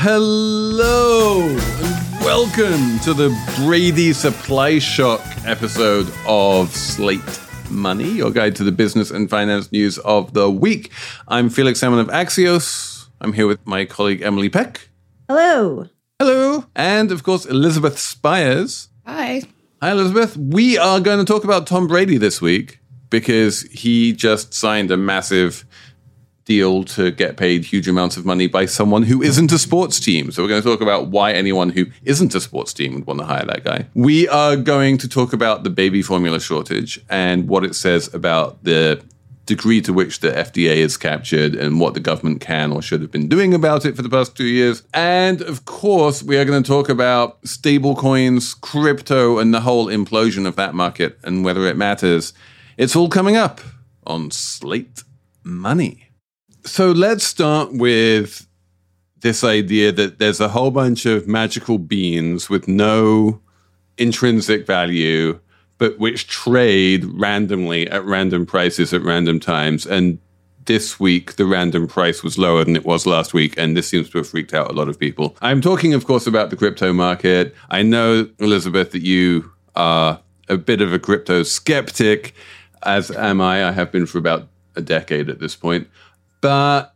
Hello and welcome to the Brady Supply Shock episode of Slate Money, your guide to the business and finance news of the week. I'm Felix Salmon of Axios. I'm here with my colleague Emily Peck. Hello. Hello. And of course, Elizabeth Spires. Hi. Hi, Elizabeth. We are going to talk about Tom Brady this week because he just signed a massive deal to get paid huge amounts of money by someone who isn't a sports team. So we're going to talk about why anyone who isn't a sports team would want to hire that guy. We are going to talk about the baby formula shortage and what it says about the degree to which the FDA is captured and what the government can or should have been doing about it for the past 2 years. And of course, we are going to talk about stablecoins, crypto, and the whole implosion of that market and whether it matters. It's all coming up on Slate Money. So let's start with this idea that there's a whole bunch of magical beans with no intrinsic value, but which trade randomly at random prices at random times. And this week, the random price was lower than it was last week, and this seems to have freaked out a lot of people. I'm talking, of course, about the crypto market. I know, Elizabeth, that you are a bit of a crypto skeptic, as am I. I have been for about a decade at this point. But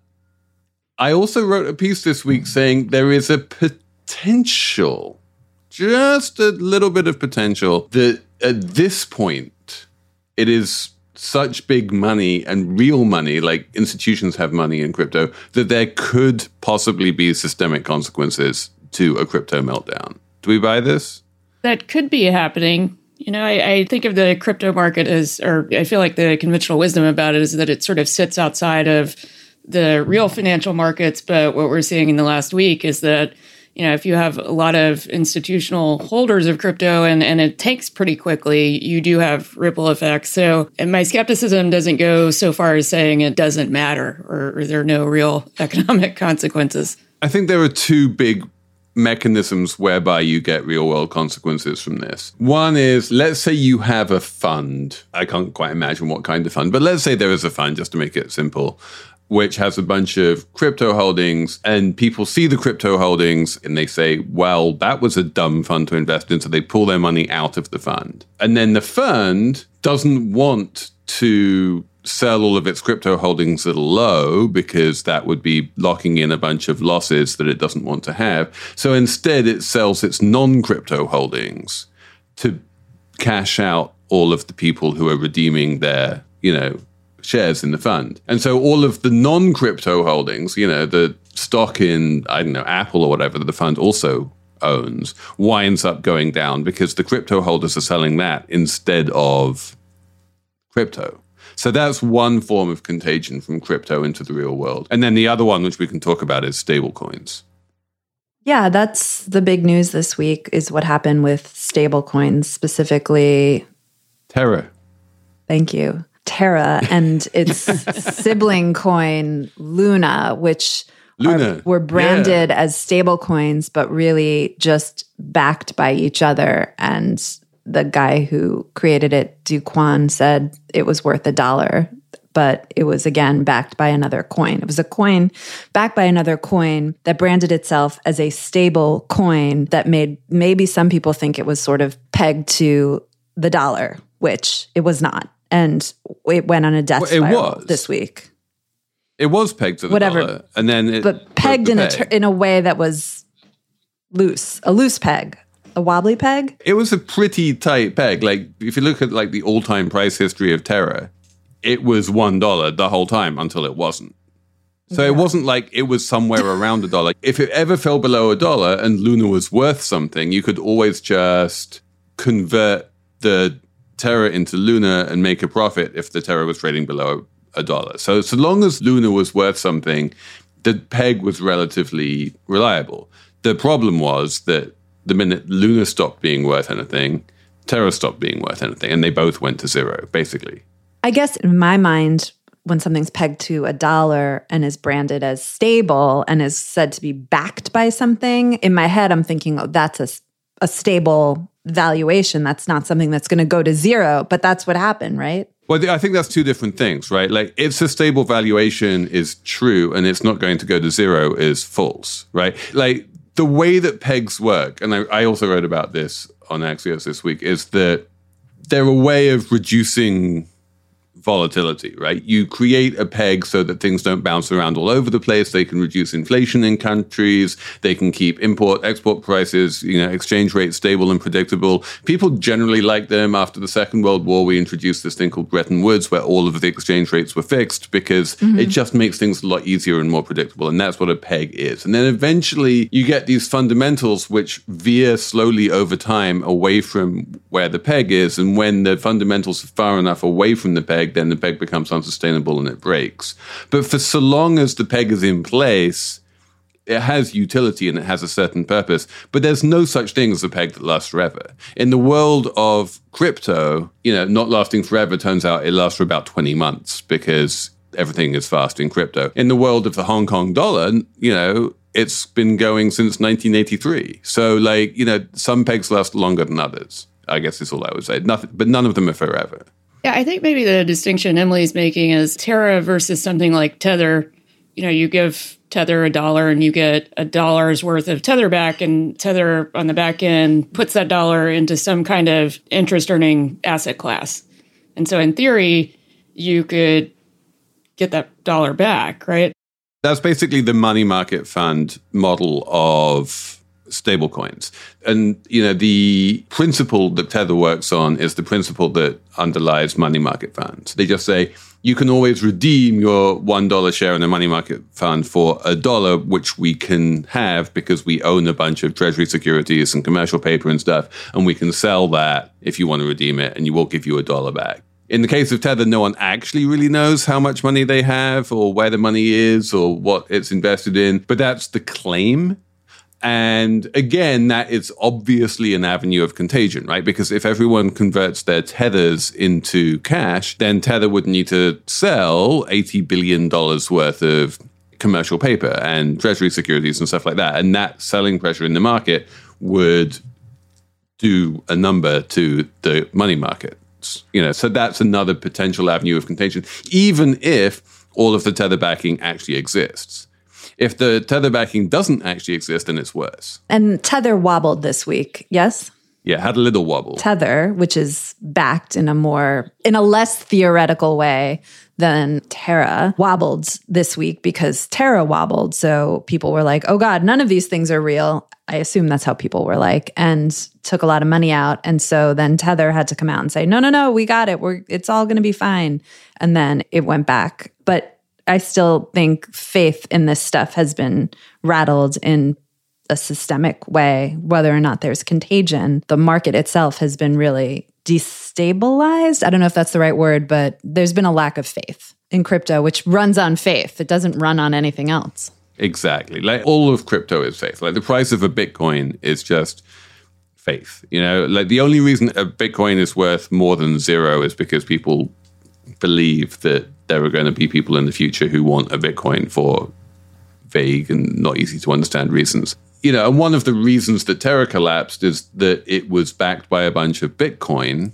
I also wrote a piece this week saying there is a potential, just a little bit of potential, that at this point, it is such big money and real money, like institutions have money in crypto, that there could possibly be systemic consequences to a crypto meltdown. Do we buy this? That could be happening. You know, I think of the crypto market as, or I feel like the conventional wisdom about it is that it sort of sits outside of the real financial markets. But what we're seeing in the last week is that, you know, if you have a lot of institutional holders of crypto and it takes pretty quickly, you do have ripple effects. So, and my skepticism doesn't go so far as saying it doesn't matter or there are no real economic consequences. I think there are two big mechanisms whereby you get real world consequences from this. One is, let's say you have a fund. I can't quite imagine what kind of fund, but let's say there is a fund, just to make it simple, which has a bunch of crypto holdings, and people see the crypto holdings and they say, well, that was a dumb fund to invest in, so they pull their money out of the fund. And then the fund doesn't want to sell all of its crypto holdings at a low because that would be locking in a bunch of losses that it doesn't want to have. So instead, it sells its non-crypto holdings to cash out all of the people who are redeeming their, shares in the fund. And so all of the non-crypto holdings, the stock in, Apple or whatever that the fund also owns, winds up going down because the crypto holders are selling that instead of crypto. So that's one form of contagion from crypto into the real world. And then the other one, which we can talk about, is stablecoins. Yeah, that's the big news this week is what happened with stablecoins, specifically Terra. Thank you. Terra and its sibling coin, Luna, which were branded as stablecoins, but really just backed by each other. And the guy who created it, Do Kwon, said it was worth $1, but it was, again, backed by another coin. It was a coin backed by another coin that branded itself as a stable coin that made maybe some people think it was sort of pegged to the dollar, which it was not. And it went on a death spiral this week. It was pegged to the dollar. And then but pegged in a way that was loose, a loose peg. A wobbly peg? It was a pretty tight peg. Like, if you look at the all-time price history of Terra, it was $1 the whole time until it wasn't. So It wasn't like it was somewhere around $1. If it ever fell below $1 and Luna was worth something, you could always just convert the Terra into Luna and make a profit if the Terra was trading below $1. So long as Luna was worth something, the peg was relatively reliable. The problem was that the minute Luna stopped being worth anything, Terra stopped being worth anything, and they both went to zero, basically. I guess in my mind, when something's pegged to $1 and is branded as stable and is said to be backed by something, in my head, I'm thinking, oh, that's a stable valuation. That's not something that's going to go to zero, but that's what happened, right? Well, I think that's two different things, right? Like, it's a stable valuation is true and it's not going to go to zero is false, right? Like, the way that pegs work, and I also wrote about this on Axios this week, is that they're a way of reducing volatility, right? You create a peg so that things don't bounce around all over the place. They can reduce inflation in countries. They can keep import, export prices, exchange rates stable and predictable. People generally like them. After the Second World War, we introduced this thing called Bretton Woods, where all of the exchange rates were fixed because it just makes things a lot easier and more predictable. And that's what a peg is. And then eventually you get these fundamentals which veer slowly over time away from where the peg is. And when the fundamentals are far enough away from the peg, then the peg becomes unsustainable and it breaks. But for so long as the peg is in place, it has utility and it has a certain purpose. But there's no such thing as a peg that lasts forever. In the world of crypto, not lasting forever, turns out it lasts for about 20 months because everything is fast in crypto. In the world of the Hong Kong dollar, it's been going since 1983. So some pegs last longer than others, I guess is all I would say. But none of them are forever. Yeah, I think maybe the distinction Emily's making is Terra versus something like Tether. You give Tether $1 and you get $1 worth of Tether back, and Tether on the back end puts that dollar into some kind of interest-earning asset class. And so in theory, you could get that dollar back, right? That's basically the money market fund model of stablecoins. And, the principle that Tether works on is the principle that underlies money market funds. They just say, you can always redeem your $1 share in a money market fund for $1, which we can have because we own a bunch of treasury securities and commercial paper and stuff. And we can sell that if you want to redeem it, and we'll give you $1 back. In the case of Tether, no one actually really knows how much money they have or where the money is or what it's invested in. But that's the claim. And again, that is obviously an avenue of contagion, right? Because if everyone converts their tethers into cash, then Tether would need to sell $80 billion worth of commercial paper and treasury securities and stuff like that. And that selling pressure in the market would do a number to the money markets. So that's another potential avenue of contagion, even if all of the Tether backing actually exists. If the Tether backing doesn't actually exist, then it's worse. And Tether wobbled this week, yes? Yeah, had a little wobble. Tether, which is backed in a less theoretical way than Terra, wobbled this week because Terra wobbled. So people were like, oh God, none of these things are real. I assume that's how people were like, and took a lot of money out. And so then Tether had to come out and say, no, we got it. It's all going to be fine. And then it went back. But I still think faith in this stuff has been rattled in a systemic way, whether or not there's contagion. The market itself has been really destabilized. I don't know if that's the right word, but there's been a lack of faith in crypto, which runs on faith. It doesn't run on anything else. Exactly. Like, all of crypto is faith. Like, the price of a Bitcoin is just faith. The only reason a Bitcoin is worth more than zero is because people believe that there are going to be people in the future who want a Bitcoin for vague and not easy to understand reasons. And one of the reasons that Terra collapsed is that it was backed by a bunch of Bitcoin,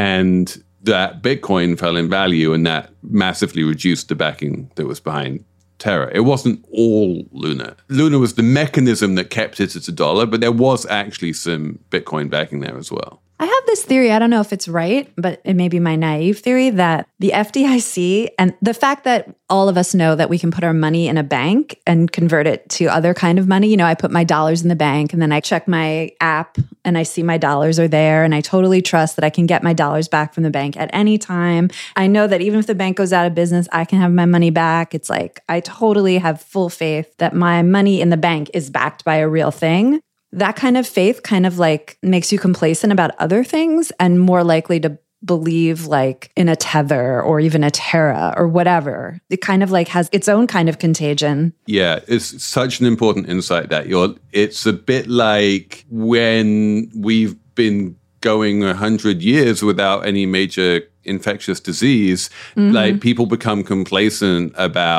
and that Bitcoin fell in value, and that massively reduced the backing that was behind Terra. It wasn't all Luna. Luna was the mechanism that kept it at $1, but there was actually some Bitcoin backing there as well. I have this theory, I don't know if it's right, but it may be my naive theory, that the FDIC and the fact that all of us know that we can put our money in a bank and convert it to other kind of money. I put my dollars in the bank and then I check my app and I see my dollars are there, and I totally trust that I can get my dollars back from the bank at any time. I know that even if the bank goes out of business, I can have my money back. It's like, I totally have full faith that my money in the bank is backed by a real thing. That kind of faith kind of like makes you complacent about other things and more likely to believe like in a Tether or even a Terra or whatever. It kind of like has its own kind of contagion. Yeah, it's such an important insight that it's a bit like when we've been going 100 years without any major infectious disease, like people become complacent about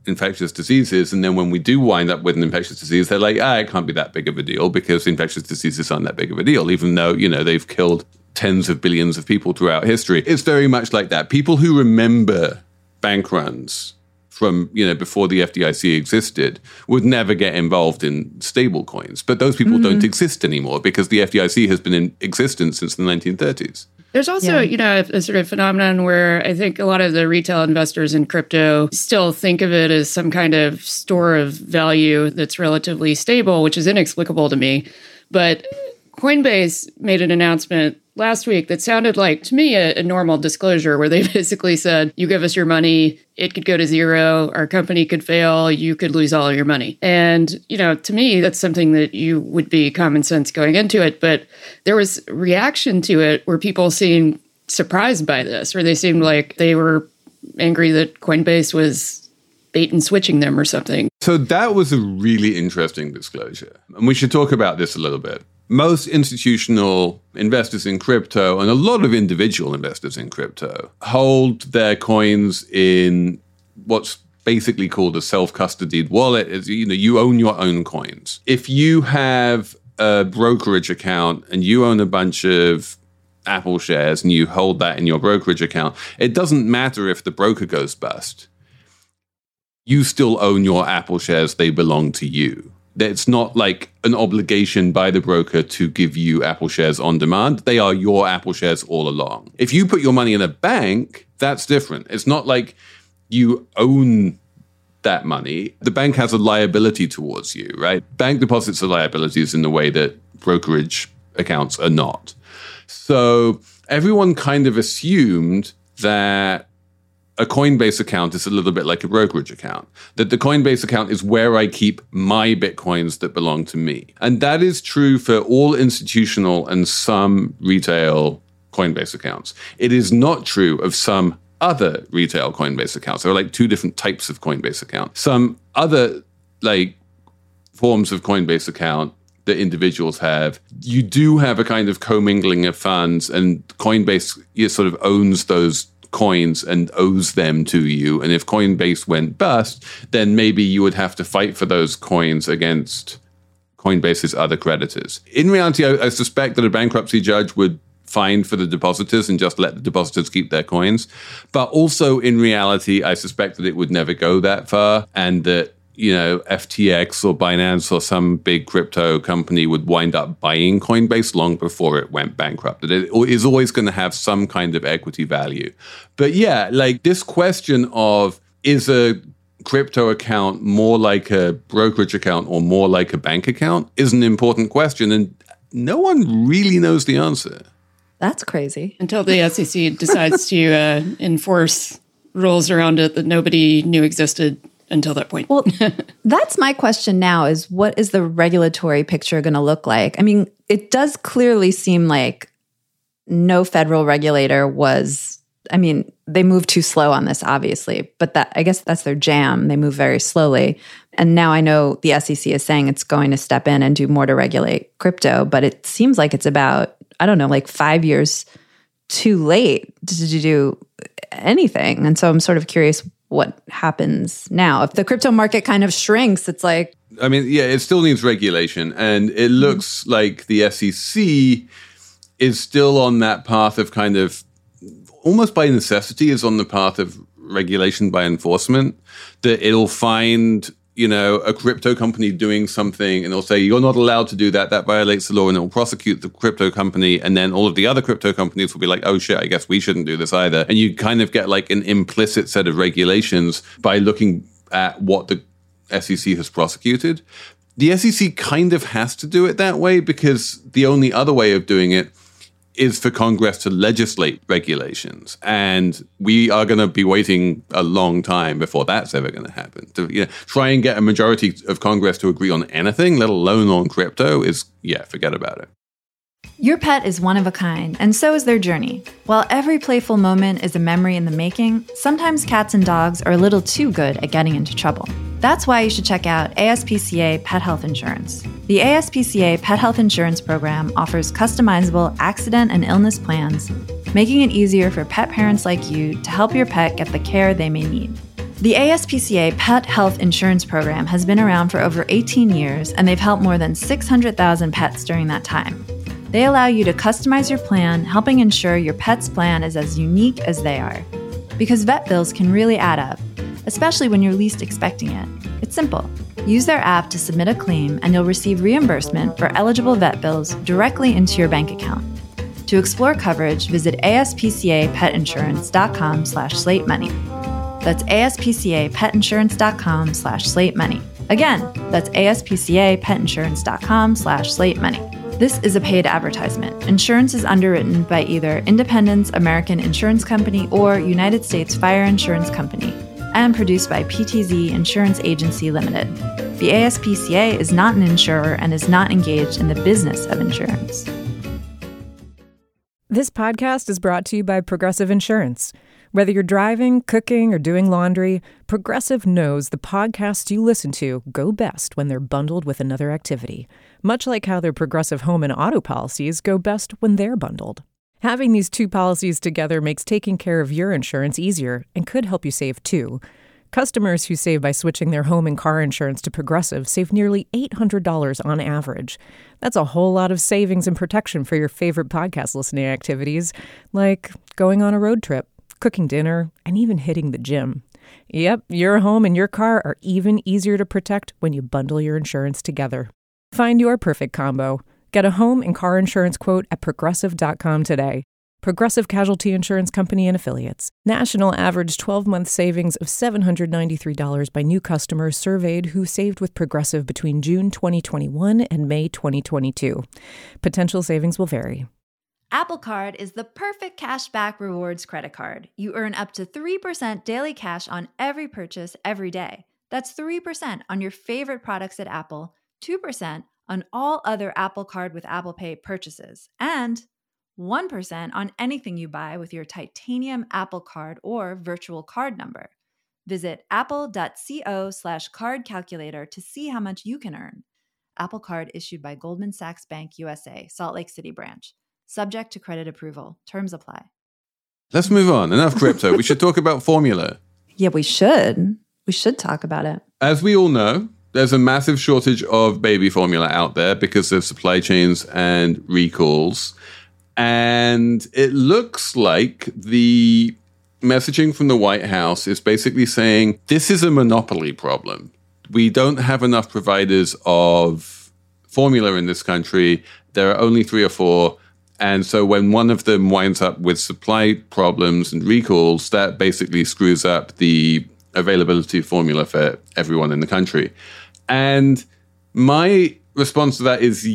infectious diseases. And then when we do wind up with an infectious disease, they're like, it can't be that big of a deal because infectious diseases aren't that big of a deal, even though, they've killed tens of billions of people throughout history. It's very much like that. People who remember bank runs from, before the FDIC existed would never get involved in stable coins. But those people don't exist anymore because the FDIC has been in existence since the 1930s. There's also, a sort of phenomenon where I think a lot of the retail investors in crypto still think of it as some kind of store of value that's relatively stable, which is inexplicable to me. But Coinbase made an announcement last week that sounded like, to me, a normal disclosure where they basically said, you give us your money, it could go to zero, our company could fail, you could lose all of your money. And, to me, that's something that you would be common sense going into it. But there was reaction to it where people seemed surprised by this, or they seemed like they were angry that Coinbase was bait and switching them or something. So that was a really interesting disclosure. And we should talk about this a little bit. Most institutional investors in crypto and a lot of individual investors in crypto hold their coins in what's basically called a self-custodied wallet. It's, you own your own coins. If you have a brokerage account and you own a bunch of Apple shares and you hold that in your brokerage account, it doesn't matter if the broker goes bust. You still own your Apple shares. They belong to you. It's not like an obligation by the broker to give you Apple shares on demand. They are your Apple shares all along. If you put your money in a bank, that's different. It's not like you own that money. The bank has a liability towards you, right? Bank deposits are liabilities in the way that brokerage accounts are not. So everyone kind of assumed that a Coinbase account is a little bit like a brokerage account, that the Coinbase account is where I keep my Bitcoins that belong to me. And that is true for all institutional and some retail Coinbase accounts. It is not true of some other retail Coinbase accounts. There are like two different types of Coinbase account. Some other forms of Coinbase account that individuals have, you do have a kind of commingling of funds, and Coinbase sort of owns those coins and owes them to you. And if Coinbase went bust, then maybe you would have to fight for those coins against Coinbase's other creditors. In reality, I suspect that a bankruptcy judge would fine for the depositors and just let the depositors keep their coins. But also in reality, I suspect that it would never go that far, and that FTX or Binance or some big crypto company would wind up buying Coinbase long before it went bankrupt. It is always going to have some kind of equity value. But yeah, this question of, is a crypto account more like a brokerage account or more like a bank account, is an important question. And no one really knows the answer. That's crazy. Until the SEC decides to enforce rules around it that nobody knew existed until that point. Well, that's my question now, is what is the regulatory picture going to look like? I mean, it does clearly seem like no federal regulator they moved too slow on this, obviously, but I guess that's their jam. They move very slowly. And now I know the SEC is saying it's going to step in and do more to regulate crypto, but it seems like it's about, 5 years too late to do anything. And so I'm sort of curious what happens now. If the crypto market kind of shrinks, it's like... it still needs regulation. And it looks like the SEC is still on that path of kind of, almost by necessity, is on the path of regulation by enforcement, that it'll find, a crypto company doing something and it'll say, you're not allowed to do that. That violates the law, and it'll prosecute the crypto company. And then all of the other crypto companies will be like, oh shit, I guess we shouldn't do this either. And you kind of get an implicit set of regulations by looking at what the SEC has prosecuted. The SEC kind of has to do it that way, because the only other way of doing it is for Congress to legislate regulations. And we are going to be waiting a long time before that's ever going to happen. To try and get a majority of Congress to agree on anything, let alone on crypto, forget about it. Your pet is one of a kind, and so is their journey. While every playful moment is a memory in the making, sometimes cats and dogs are a little too good at getting into trouble. That's why you should check out ASPCA Pet Health Insurance. The ASPCA Pet Health Insurance Program offers customizable accident and illness plans, making it easier for pet parents like you to help your pet get the care they may need. The ASPCA Pet Health Insurance Program has been around for over 18 years, and they've helped more than 600,000 pets during that time. They allow you to customize your plan, helping ensure your pet's plan is as unique as they are. Because vet bills can really add up, especially when you're least expecting it. It's simple. Use their app to submit a claim, and you'll receive reimbursement for eligible vet bills directly into your bank account. To explore coverage, visit aspcapetinsurance.com/slatemoney. That's aspcapetinsurance.com/slatemoney. Again, that's aspcapetinsurance.com/slatemoney. This is a paid advertisement. Insurance is underwritten by either Independence American Insurance Company or United States Fire Insurance Company and produced by PTZ Insurance Agency Limited. The ASPCA is not an insurer and is not engaged in the business of insurance. This podcast is brought to you by Progressive Insurance. Whether you're driving, cooking, or doing laundry, Progressive knows the podcasts you listen to go best when they're bundled with another activity, much like how their Progressive home and auto policies go best when they're bundled. Having these two policies together makes taking care of your insurance easier and could help you save too. Customers who save by switching their home and car insurance to Progressive save nearly $800 on average. That's a whole lot of savings and protection for your favorite podcast listening activities, like going on a road trip, cooking dinner, and even hitting the gym. Yep, your home and your car are even easier to protect when you bundle your insurance together. Find your perfect combo. Get a home and car insurance quote at Progressive.com today. Progressive Casualty Insurance Company and Affiliates. National average 12-month savings of $793 by new customers surveyed who saved with Progressive between June 2021 and May 2022. Potential savings will vary. Apple Card is the perfect cashback rewards credit card. You earn up to 3% daily cash on every purchase every day. That's 3% on your favorite products at Apple, 2% on all other Apple Card with Apple Pay purchases, and 1% on anything you buy with your titanium Apple Card or virtual card number. Visit apple.co/card calculator to see how much you can earn. Apple Card issued by Goldman Sachs Bank USA, Salt Lake City branch. Subject to credit approval. Terms apply. Let's move on. Enough crypto. We should talk about formula. Yeah, we should. We should talk about it. As we all know, there's a massive shortage of baby formula out there because of supply chains and recalls. And it looks like the messaging from the White House is basically saying this is a monopoly problem. We don't have enough providers of formula in this country. There are only 3 or 4. And so when one of them winds up with supply problems and recalls, that basically screws up the availability of formula for everyone in the country. And my response to that is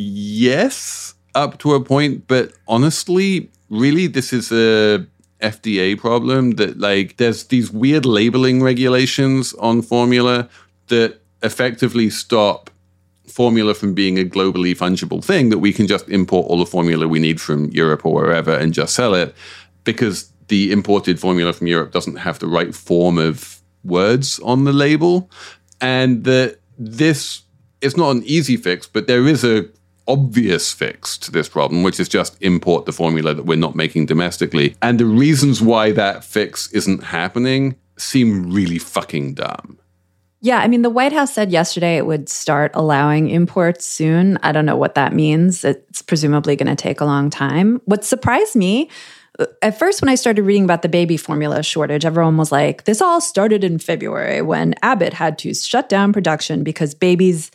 yes, up to a point. But honestly, really, this is a FDA problem that, like, there's these weird labeling regulations on formula that effectively stop formula from being a globally fungible thing, that we can just import all the formula we need from Europe or wherever and just sell it, because the imported formula from Europe doesn't have the right form of words on the label. And that this is not an easy fix, but there is a obvious fix to this problem, which is just import the formula that we're not making domestically. And the reasons why that fix isn't happening seem really fucking dumb. Yeah, I mean, the White House said yesterday it would start allowing imports soon. I don't know what that means. It's presumably going to take a long time. What surprised me, at first when I started reading about the baby formula shortage, everyone was like, this all started in February when Abbott had to shut down production because babies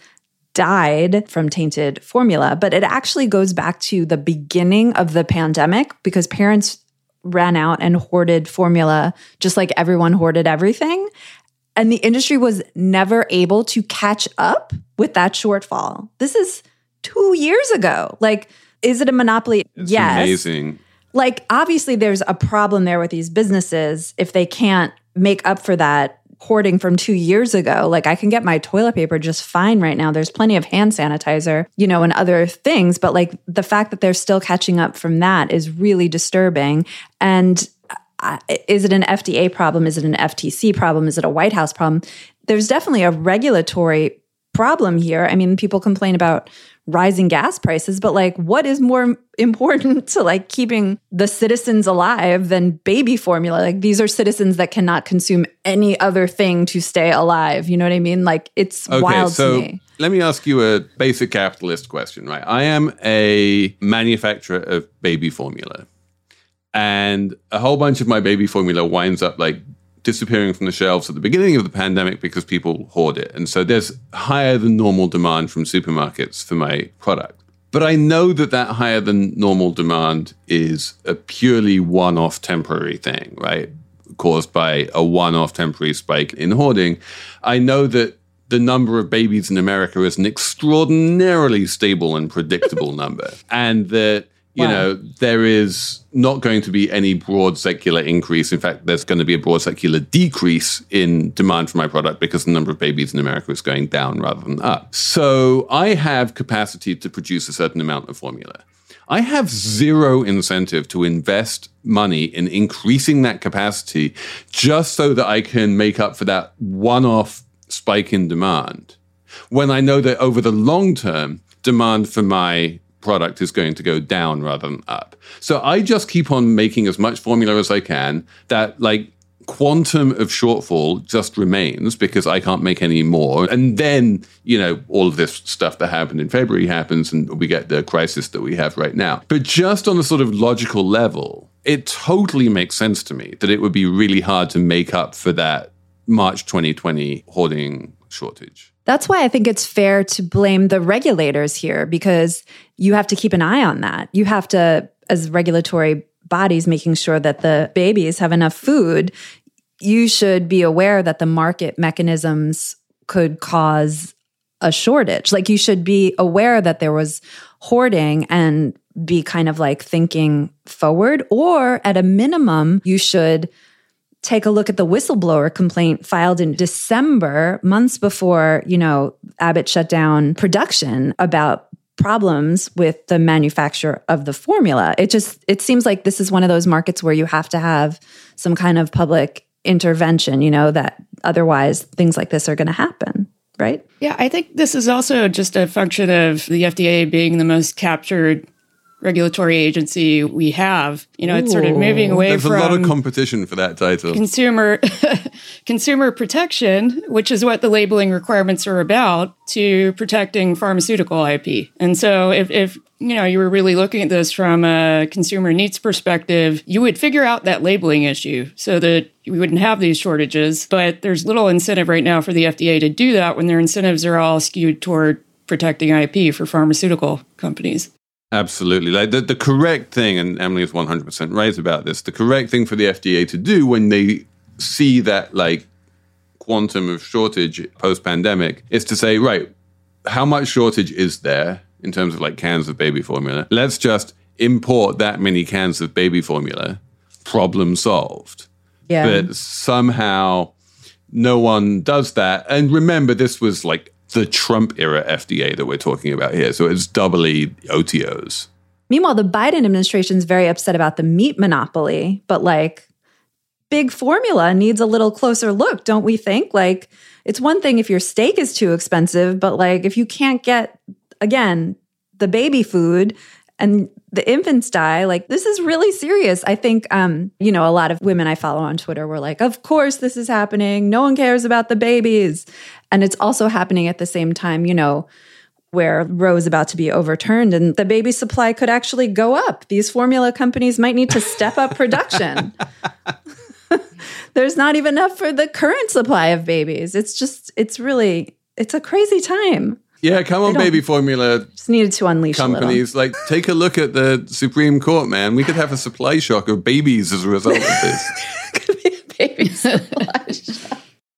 died from tainted formula. But it actually goes back to the beginning of the pandemic because parents ran out and hoarded formula just like everyone hoarded everything. And the industry was never able to catch up with that shortfall. This is 2 years ago. Like, is it a monopoly? It's yes. Amazing. Like, obviously, there's a problem there with these businesses if they can't make up for that hoarding from 2 years ago. Like, I can get my toilet paper just fine right now. There's plenty of hand sanitizer, and other things. But like the fact that they're still catching up from that is really disturbing. And is it an FDA problem? Is it an FTC problem? Is it a White House problem? There's definitely a regulatory problem here. I mean, people complain about rising gas prices, but like, what is more important to like keeping the citizens alive than baby formula? Like, these are citizens that cannot consume any other thing to stay alive. You know what I mean? Like, it's wild to me. Let me ask you a basic capitalist question, right? I am a manufacturer of baby formula, and a whole bunch of my baby formula winds up like disappearing from the shelves at the beginning of the pandemic because people hoard it. And so there's higher than normal demand from supermarkets for my product. But I know that higher than normal demand is a purely one-off temporary thing, right? Caused by a one-off temporary spike in hoarding. I know that the number of babies in America is an extraordinarily stable and predictable number. And that, you know, there is not going to be any broad secular increase. In fact, there's going to be a broad secular decrease in demand for my product because the number of babies in America is going down rather than up. So I have capacity to produce a certain amount of formula. I have zero incentive to invest money in increasing that capacity just so that I can make up for that one-off spike in demand, when I know that over the long term, demand for my product is going to go down rather than up. So I just keep on making as much formula as I can. That like quantum of shortfall just remains because I can't make any more. And then, you know, all of this stuff that happened in February happens and we get the crisis that we have right now. But just on a sort of logical level, it totally makes sense to me that it would be really hard to make up for that March 2020 hoarding shortage. That's why I think it's fair to blame the regulators here, because you have to keep an eye on that. You have to, as regulatory bodies, making sure that the babies have enough food. You should be aware that the market mechanisms could cause a shortage. Like, you should be aware that there was hoarding and be kind of like thinking forward, or at a minimum, you should take a look at the whistleblower complaint filed in December, months before, you know, Abbott shut down production, about problems with the manufacture of the formula. It seems like this is one of those markets where you have to have some kind of public intervention, you know, that otherwise things like this are going to happen, right? Yeah, I think this is also just a function of the FDA being the most captured regulatory agency we have. You know, it's sort of moving away from... There's a lot of competition for that title. Consumer protection, which is what the labeling requirements are about, to protecting pharmaceutical IP. And so if you know, you were really looking at this from a consumer needs perspective, you would figure out that labeling issue so that we wouldn't have these shortages. But there's little incentive right now for the FDA to do that when their incentives are all skewed toward protecting IP for pharmaceutical companies. Absolutely. Like the correct thing, and Emily is 100% right about this, the correct thing for the FDA to do when they see that like quantum of shortage post-pandemic is to say, right, how much shortage is there in terms of like cans of baby formula? Let's just import that many cans of baby formula. Problem solved. Yeah. But somehow no one does that. And remember, this was like the Trump era FDA that we're talking about here. So it's doubly OTOs. Meanwhile, the Biden administration is very upset about the meat monopoly, but like big formula needs a little closer look, don't we think? Like, it's one thing if your steak is too expensive, but like if you can't get, again, the baby food and the infants die, like this is really serious. I think, you know, a lot of women I follow on Twitter were like, of course this is happening. No one cares about the babies. And it's also happening at the same time, you know, where Roe is about to be overturned and the baby supply could actually go up. These formula companies might need to step up production. There's not even enough for the current supply of babies. It's a crazy time. Yeah, come on, baby formula. Just needed to unleash companies. Like, take a look at the Supreme Court, man. We could have a supply shock of babies as a result of this. Could be a baby supply shock.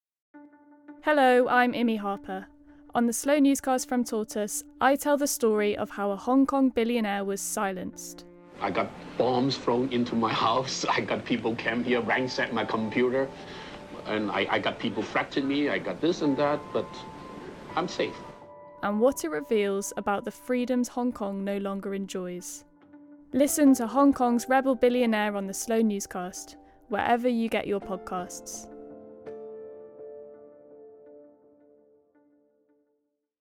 Hello, I'm Imi Harper. On the Slow Newscast from Tortoise, I tell the story of how a Hong Kong billionaire was silenced. I got bombs thrown into my house. I got people came here, ransacked my computer. And I got people threatening me. I got this and that, but I'm safe. And what it reveals about the freedoms Hong Kong no longer enjoys. Listen to Hong Kong's rebel billionaire on the Slow Newscast, wherever you get your podcasts.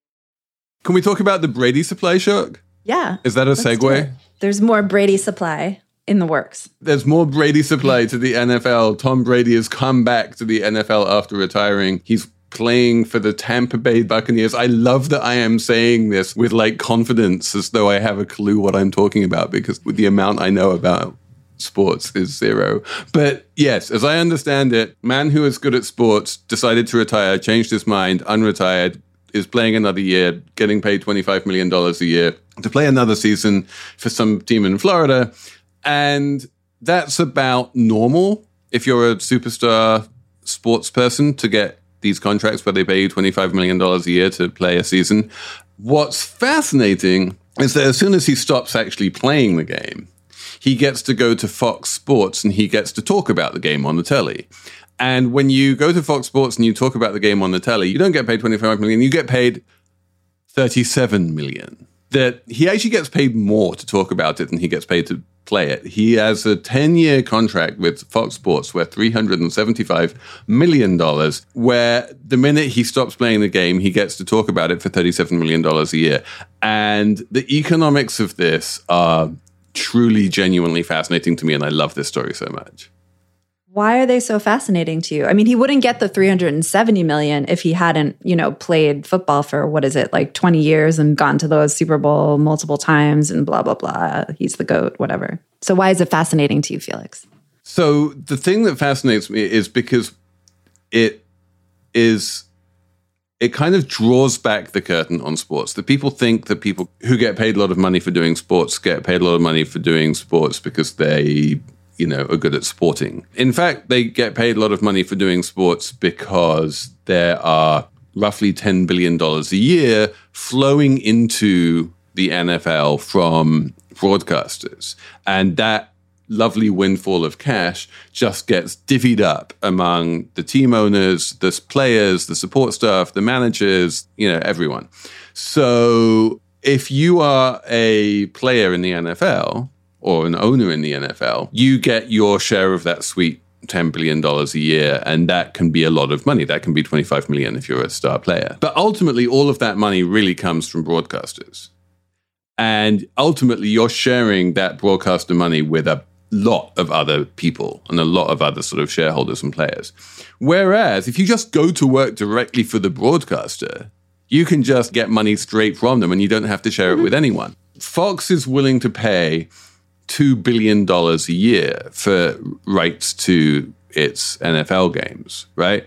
Can we talk about the Brady supply shock? Yeah. Is that a segue? There's more Brady supply in the works. There's more Brady supply to the NFL. Tom Brady has come back to the NFL after retiring. He's playing for the Tampa Bay Buccaneers. I love that I am saying this with like confidence as though I have a clue what I'm talking about, because with the amount I know about sports is zero. But yes, as I understand it, man who is good at sports decided to retire, changed his mind, unretired, is playing another year, getting paid $25 million a year to play another season for some team in Florida. And that's about normal if you're a superstar sports person to get these contracts where they pay you $25 million a year to play a season. What's fascinating is that as soon as he stops actually playing the game, he gets to go to Fox Sports and he gets to talk about the game on the telly. And when you go to Fox Sports and you talk about the game on the telly, you don't get paid $25 million, you get paid $37 million. That he actually gets paid more to talk about it than he gets paid to play it. He has a 10-year contract with Fox Sports worth $375 million, where the minute he stops playing the game, he gets to talk about it for $37 million a year. And the economics of this are truly, genuinely fascinating to me, and I love this story so much. Why are they so fascinating to you? I mean, he wouldn't get the $370 million if he hadn't, played football for, 20 years and gone to those Super Bowl multiple times and blah, blah, blah. He's the GOAT, whatever. So why is it fascinating to you, Felix? So the thing that fascinates me is because it kind of draws back the curtain on sports. That people think that people who get paid a lot of money for doing sports get paid a lot of money for doing sports because they are good at sporting. In fact, they get paid a lot of money for doing sports because there are roughly $10 billion a year flowing into the NFL from broadcasters. And that lovely windfall of cash just gets divvied up among the team owners, the players, the support staff, the managers, everyone. So if you are a player in the NFL, or an owner in the NFL, you get your share of that sweet $10 billion a year, and that can be a lot of money. That can be $25 million if you're a star player. But ultimately, all of that money really comes from broadcasters. And ultimately, you're sharing that broadcaster money with a lot of other people and a lot of other sort of shareholders and players. Whereas, if you just go to work directly for the broadcaster, you can just get money straight from them and you don't have to share it with anyone. Fox is willing to pay $2 billion a year for rights to its NFL games, right?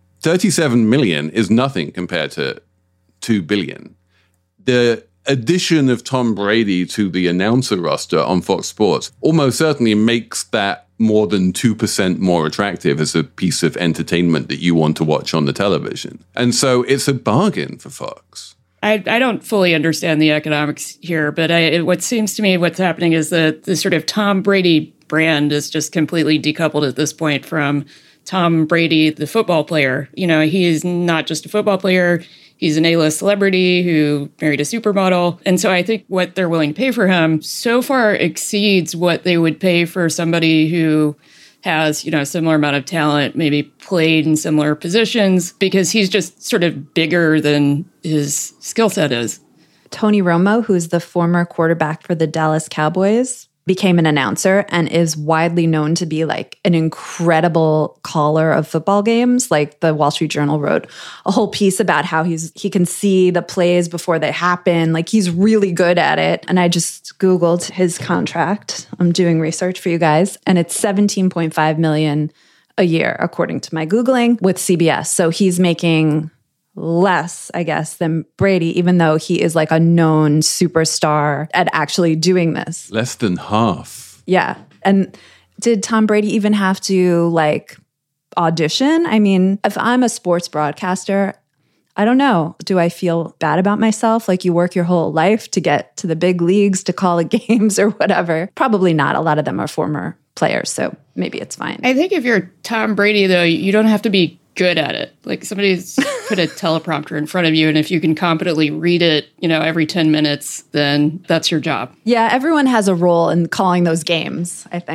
37 million is nothing compared to 2 billion. The addition of Tom Brady to the announcer roster on Fox Sports almost certainly makes that more than 2% more attractive as a piece of entertainment that you want to watch on the television. And so it's a bargain for Fox. I don't fully understand the economics here, but what seems to me what's happening is that the sort of Tom Brady brand is just completely decoupled at this point from Tom Brady, the football player. He is not just a football player. He's an A-list celebrity who married a supermodel. And so I think what they're willing to pay for him so far exceeds what they would pay for somebody who has, a similar amount of talent, maybe played in similar positions, because he's just sort of bigger than his skill set is. Tony Romo, who's the former quarterback for the Dallas Cowboys, became an announcer and is widely known to be like an incredible caller of football games. Like the Wall Street Journal wrote a whole piece about how he can see the plays before they happen. Like he's really good at it. And I just Googled his contract. I'm doing research for you guys. And it's $17.5 million a year, according to my Googling, with CBS. So he's making less, I guess, than Brady, even though he is like a known superstar at actually doing this. Less than half. Yeah. And did Tom Brady even have to like audition? I mean, if I'm a sports broadcaster, I don't know. Do I feel bad about myself? Like you work your whole life to get to the big leagues, to call the games or whatever. Probably not. A lot of them are former players, so maybe it's fine. I think if you're Tom Brady, though, you don't have to be good at it. Like somebody's put a teleprompter in front of you, and if you can competently read it, every 10 minutes, then that's your job. Yeah, everyone has a role in calling those games, I think.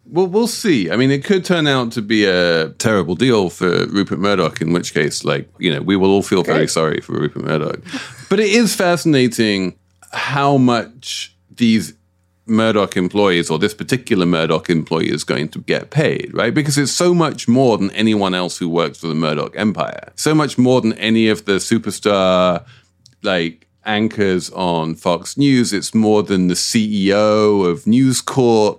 Well, we'll see. I mean, it could turn out to be a terrible deal for Rupert Murdoch, in which case, we will all feel very sorry for Rupert Murdoch. But it is fascinating how much these Murdoch employees, or this particular Murdoch employee, is going to get paid, right? Because it's so much more than anyone else who works for the Murdoch empire. So much more than any of the superstar, anchors on Fox News. It's more than the CEO of News Corp.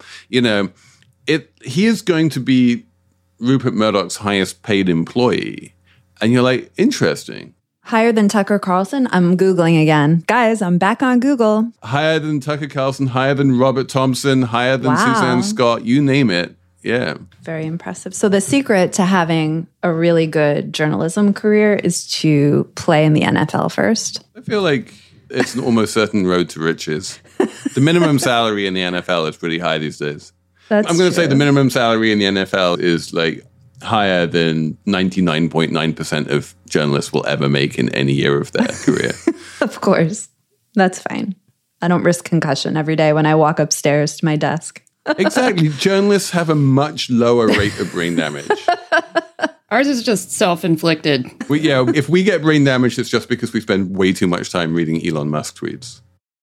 He is going to be Rupert Murdoch's highest paid employee. And you're like, interesting. Higher than Tucker Carlson? I'm Googling again. Guys, I'm back on Google. Higher than Tucker Carlson, higher than Robert Thompson, higher than Suzanne Scott, you name it. Yeah. Very impressive. So the secret to having a really good journalism career is to play in the NFL first. I feel like it's an almost certain road to riches. The minimum salary in the NFL is pretty high these days. I'm going to say the minimum salary in the NFL is higher than 99.9% of journalists will ever make in any year of their career. Of course. That's fine. I don't risk concussion every day when I walk upstairs to my desk. Exactly. Journalists have a much lower rate of brain damage. Ours is just self-inflicted. If we get brain damage, it's just because we spend way too much time reading Elon Musk tweets.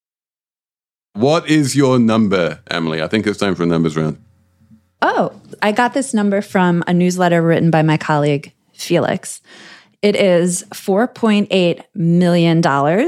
What is your number, Emily? I think it's time for a numbers round. Oh, I got this number from a newsletter written by my colleague, Felix. It is $4.8 million.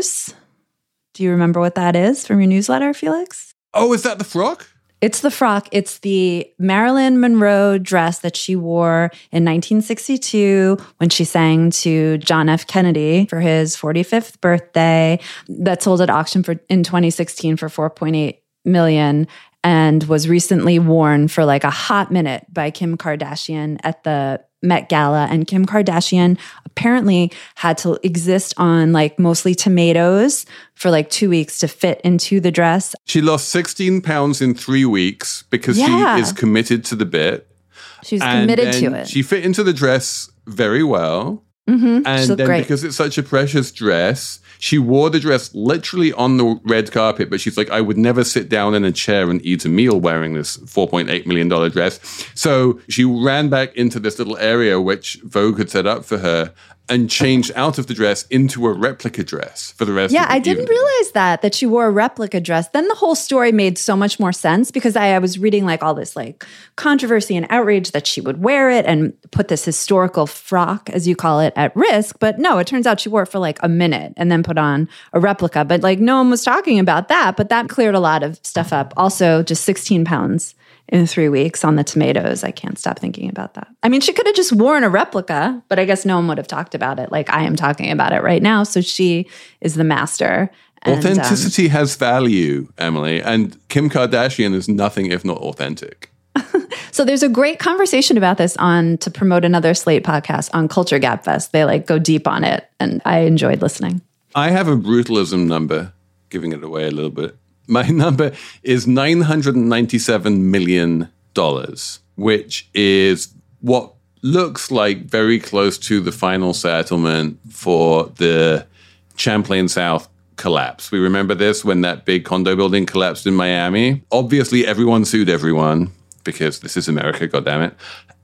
Do you remember what that is from your newsletter, Felix? Oh, is that the frock? It's the frock. It's the Marilyn Monroe dress that she wore in 1962 when she sang to John F. Kennedy for his 45th birthday. That sold at auction in 2016 for $4.8 million and was recently worn for a hot minute by Kim Kardashian at the Met Gala. And Kim Kardashian apparently had to exist on mostly tomatoes for 2 weeks to fit into the dress. She lost 16 pounds in 3 weeks because she is committed to the bit. She's committed to it. She fit into the dress very well. Mm-hmm. And then great. Because it's such a precious dress, she wore the dress literally on the red carpet, but she's like, I would never sit down in a chair and eat a meal wearing this $4.8 million dress. So she ran back into this little area which Vogue had set up for her and changed out of the dress into a replica dress for the rest of the evening. Yeah, I didn't realize that she wore a replica dress. Then the whole story made so much more sense because I was reading all this controversy and outrage that she would wear it and put this historical frock, as you call it, at risk. But no, it turns out she wore it for a minute and then put on a replica. But no one was talking about that. But that cleared a lot of stuff up. Also, just 16 pounds in 3 weeks on the tomatoes. I can't stop thinking about that. I mean, she could have just worn a replica, but I guess no one would have talked about it like I am talking about it right now. So she is the master. Authenticity has value, Emily, and Kim Kardashian is nothing if not authentic. So there's a great conversation about this to promote another Slate podcast on Culture Gap Fest. They go deep on it, and I enjoyed listening. I have a brutalism number, giving it away a little bit. My number is $997 million, which is what looks like very close to the final settlement for the Champlain South collapse. We remember this when that big condo building collapsed in Miami. Obviously, everyone sued everyone because this is America, goddammit.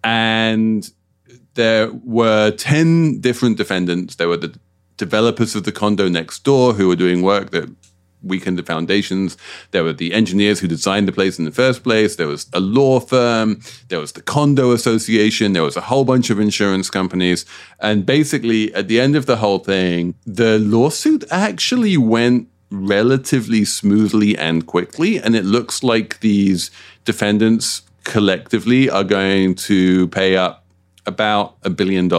And there were 10 different defendants. There were the developers of the condo next door who were doing work that weakened the foundations. There were the engineers who designed the place in the first place. There was a law firm. There was the condo association. There was a whole bunch of insurance companies. And basically, at the end of the whole thing, the lawsuit actually went relatively smoothly and quickly. And it looks like these defendants collectively are going to pay up about $1 billion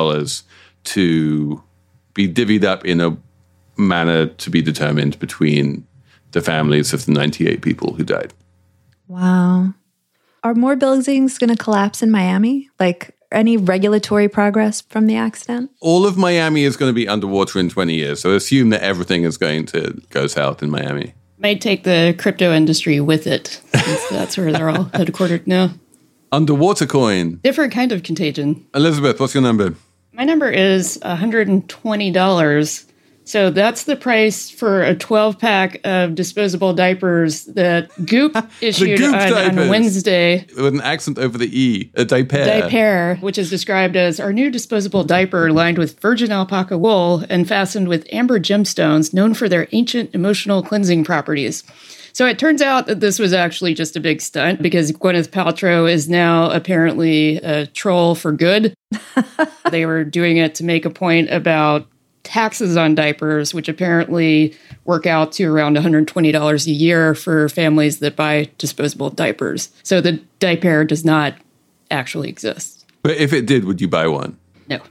to be divvied up in a manner to be determined between the families of the 98 people who died. Wow. Are more buildings going to collapse in Miami? Any regulatory progress from the accident? All of Miami is going to be underwater in 20 years, so assume that everything is going to go south in Miami. Might take the crypto industry with it, since that's where they're all headquartered now. Underwater coin. Different kind of contagion. Elizabeth, what's your number? My number is $120. So that's the price for a 12-pack of disposable diapers that Goop issued on Wednesday. With an accent over the E, a diaper. Diaper, which is described as our new disposable diaper lined with virgin alpaca wool and fastened with amber gemstones known for their ancient emotional cleansing properties. So it turns out that this was actually just a big stunt because Gwyneth Paltrow is now apparently a troll for good. They were doing it to make a point about taxes on diapers, which apparently work out to around $120 a year for families that buy disposable diapers. So the diaper does not actually exist. But if it did, would you buy one? No.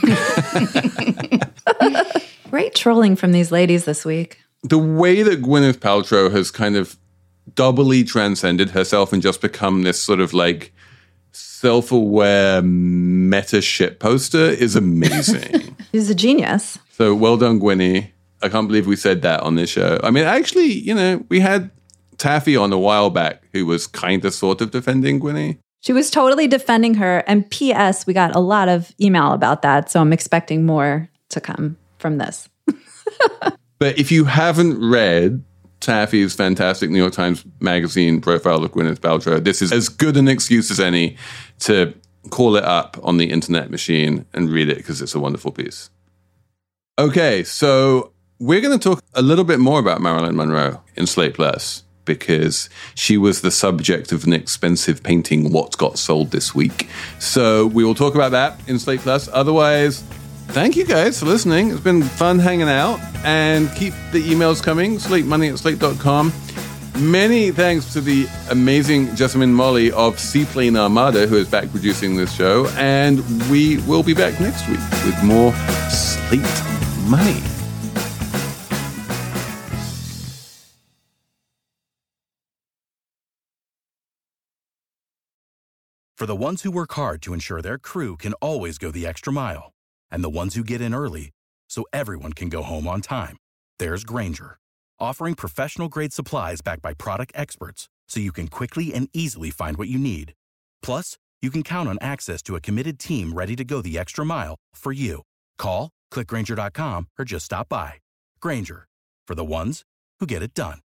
Great trolling from these ladies this week. The way that Gwyneth Paltrow has kind of doubly transcended herself and just become this sort of like self-aware meta shit poster is amazing. She's a genius. So well done, Gwynny. I can't believe we said that on this show. I mean, actually, you know, we had Taffy on a while back who was kind of sort of defending Gwynny. She was totally defending her. And P.S., we got a lot of email about that. So I'm expecting more to come from this. But if you haven't read Taffy's fantastic New York Times Magazine profile of Gwyneth Paltrow, this is as good an excuse as any to call it up on the internet machine and read it because it's a wonderful piece. Okay, so we're going to talk a little bit more about Marilyn Monroe in Slate Plus because she was the subject of an expensive painting, What Got Sold this week. So we will talk about that in Slate Plus. Otherwise, thank you guys for listening. It's been fun hanging out. And keep the emails coming, slatemoney@slate.com. Many thanks to the amazing Jessamine Molly of Seaplane Armada, who is back producing this show. And we will be back next week with more Slate Money. For the ones who work hard to ensure their crew can always go the extra mile, and the ones who get in early so everyone can go home on time, there's Grainger, offering professional-grade supplies backed by product experts so you can quickly and easily find what you need. Plus, you can count on access to a committed team ready to go the extra mile for you. Call, click Grainger.com, or just stop by. Grainger, for the ones who get it done.